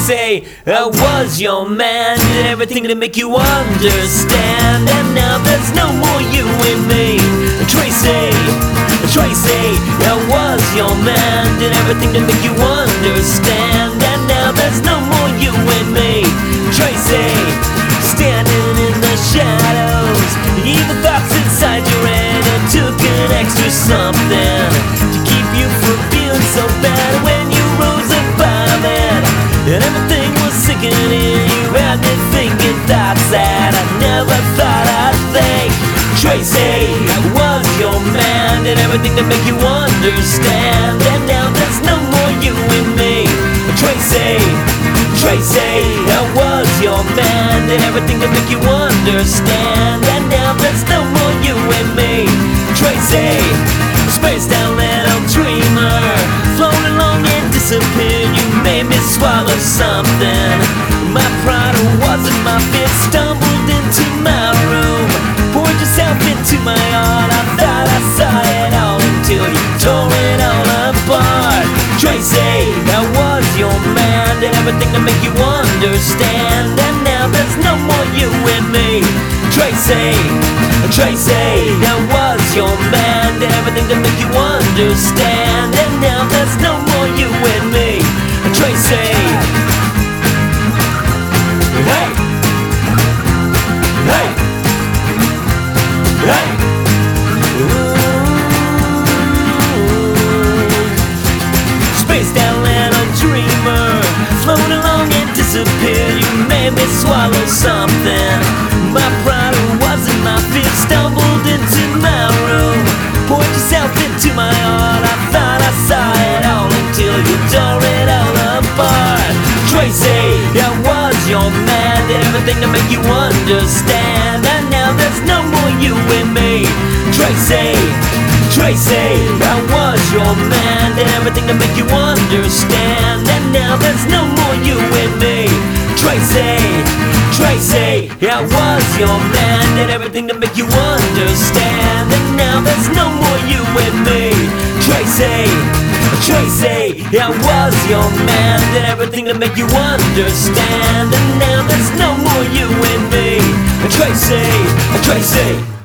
Tracy, I was your man, did everything to make you understand, and now there's no more you and me. Tracy, I was your man, did everything to make you understand, and now there's no more you and me. Tracy, standing in the shadows, evil thoughts inside your head, it took an extra something to keep you from feeling so bad. When you rose up out of bed and everything was sinking in, you had me thinking thoughts that I never thought I'd think. Tracy, I was your man, did everything to make you understand, and now there's no more you and me. Tracy, I was your man, did everything to make you understand, and now there's no more you and me. Tracy, spaced out little dreamer, flown along and disappeared. You made me swallow something. My pride wasn't my fear. Stumbled into my room, poured yourself into my heart. I thought I saw it all until you tore it all apart. Tracy, I was your man, did everything to make you understand, and now there's no more you and me. Tracy, I was your man, did everything to make you understand, and now there's no more you and me. Tracy, hey, hey, hey. Spaced out little dreamer, float along and disappear. You made me swallow something. My pride wasn't my fear. Stumbled into my room, poured yourself into my heart. I thought I saw it all until you tore it all apart. Tracy, I was your man, did everything to make you understand, and now there's no more you and me. Tracy, I was your man, did everything to make you understand, and now there's no more you and me. Tracy, I was your man, did everything to make you understand, and now there's no more you and me. Tracy, I was your man, did everything to make you understand, and now there's no more you and me. Tracy.